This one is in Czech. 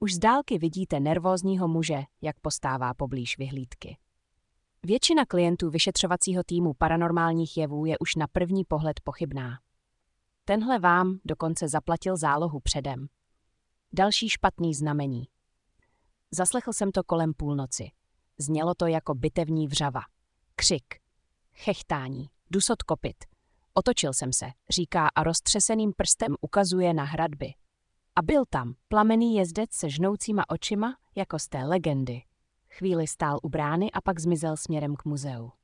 Už z dálky vidíte nervózního muže, jak postává poblíž vyhlídky. Většina klientů vyšetřovacího týmu paranormálních jevů je už na první pohled pochybná. Tenhle vám dokonce zaplatil zálohu předem. Další špatný znamení. Zaslechl jsem to kolem půlnoci. Znělo to jako bitevní vřava. Křik. Chechtání. Dusot kopyt. Otočil jsem se, říká a roztřeseným prstem ukazuje na hradby. A byl tam plamenný jezdec se žnoucíma očima, jako z té legendy. Chvíli stál u brány a pak zmizel směrem k muzeu.